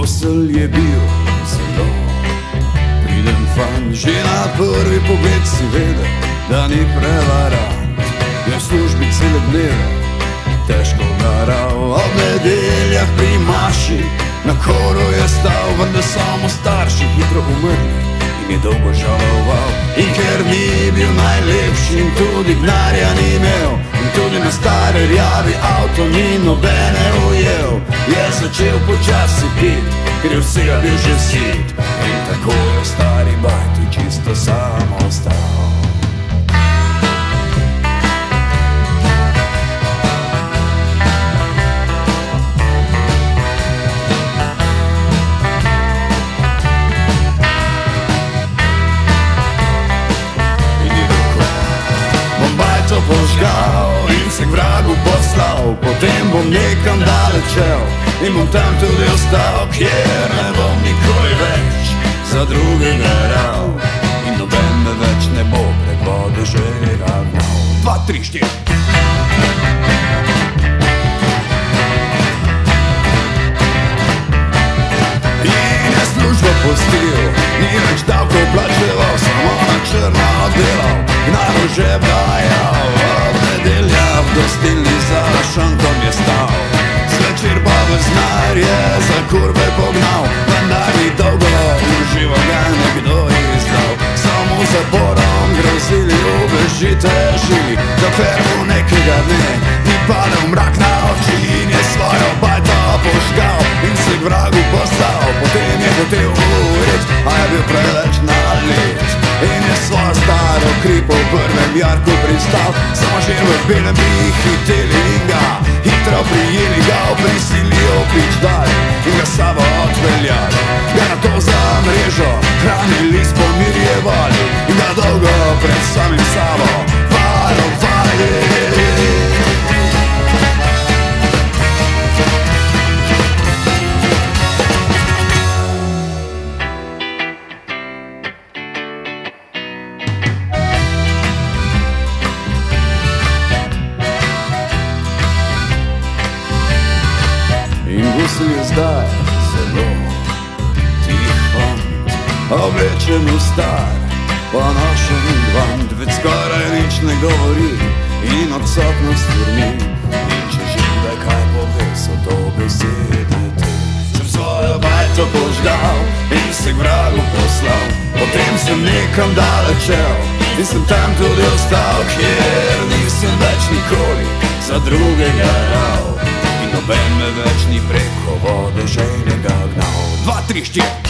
gosel je bil zelo priden fan. Že na prvi pogled si vedel, da ni prevarant. Je v službi cele dneve težko garal. Ob nedeljah pri maši na koru je stal, vendar samo starši hitro umrli in je dolgo žaloval. In ker ni bil najlepši in tudi gnarja ni imel, in tudi na stari rjavi avto ni nobene ujel, je začel počasi pit, ker je vsega bil že sit. In tako je v stari bajti čisto samo ostal. Požgal in se k vragu poslal, potem bom nekam dalečel in bom tam tudi ostal, kjer ne bom nikoli več za druge garal in noben me več ne bo prek vode že ravnal. 2, 3, 4. In je službo pustil, ni več davkov plačeval, samo na črno delal, gnaro že dajal. Od nedelja v gostilni za šankom je stal, zvečer pa v znar je za kurve pognal, vendar ni dolgo uživo ga nekdo izdal. Samo zaporom grozili, ubežite žili, dokler mu nekega dne ni padel mrak na oči in je svojo bajto požgal in se k vragu poslal. Potem je hotel govorit, a je bil preveč nalit in je svojo staro kripo v prvem jarku pristal. Samo že v belem bi hiteli in ga hitro prijeli, ga prisilijo pič dal in ga sabo odpeljali, ga na to za mrežo hranili, spomirjevali in ga dolgo pred samim sabo varovali. In gusel je zdaj zelo tih fant, oblečen v star, ponošen vant, več skoraj nič ne govori in odsotnost vrni. In če že da kaj pove, so to besede te. Sem svojo bajto požgal in se k vragu poslal, potem sem nekam dalečel in sem tam tudi ostal, kjer nisem več nikoli za drugega ral. Noben me več ni preko vode žejnega gnal. 2, 3, 4.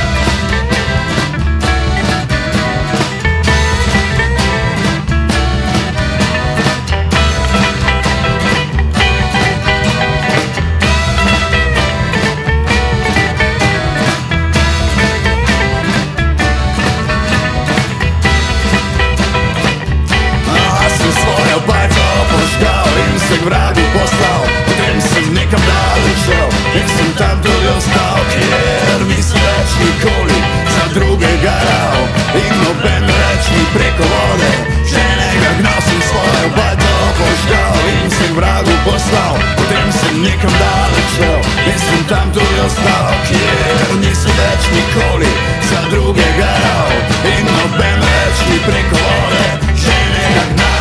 Sem svojo bajto požgal in se k vragu poslal, potem sem nekam dalečel in sem tam tudi ostal, kjer nisem več nikoli za drugega ral in noben več ni preko vode ženega gnal. Sem svojo bajto požgal in se k vragu poslal, potem sem nekam dalečel in sem tam tudi ostal, kjer nisem več nikoli za drugega ral in noben več ni preko vode ženega gnal.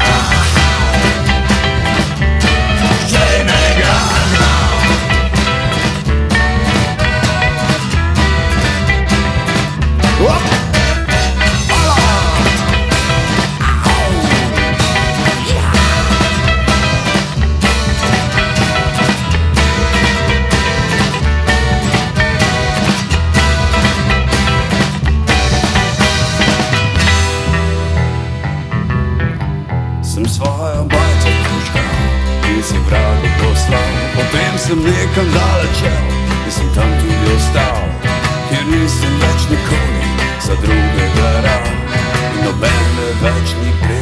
Sem svojo bajto požgal in se k vragu poslal, potem sem nekam dalečel in sem tam tudi ostal, kjer nisem več nikoli za drugega ral in noben me več ni